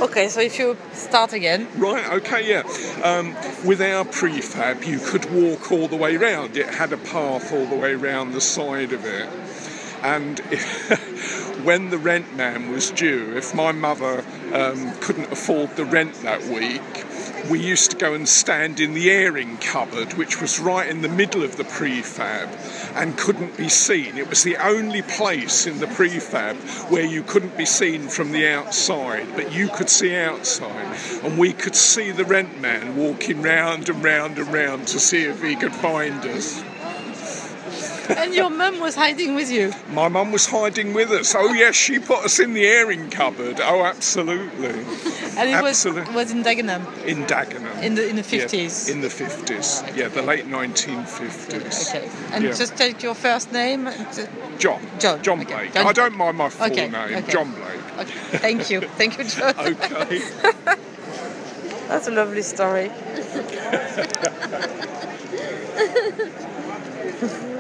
Okay, so if you start again. Right, okay, yeah. With our prefab, you could walk all the way round. It had a path all the way round the side of it. And when the rent man was due, if my mother couldn't afford the rent that week, we used to go and stand in the airing cupboard, which was right in the middle of the prefab and couldn't be seen. It was the only place in the prefab where you couldn't be seen from the outside, but you could see outside. And we could see the rent man walking round and round and round to see if he could find us. And your mum was hiding with you? My mum was hiding with us. Oh, yes, she put us in the airing cupboard. Oh, absolutely. And it was in Dagenham? In Dagenham. In the 50s? Yes, in the 50s. Okay. Yeah, the late 1950s. Okay. And just take your first name? John. John okay. Blake. I don't mind my full name. Okay. John Blake. Okay. Thank you. Thank you, John. Okay. That's a lovely story.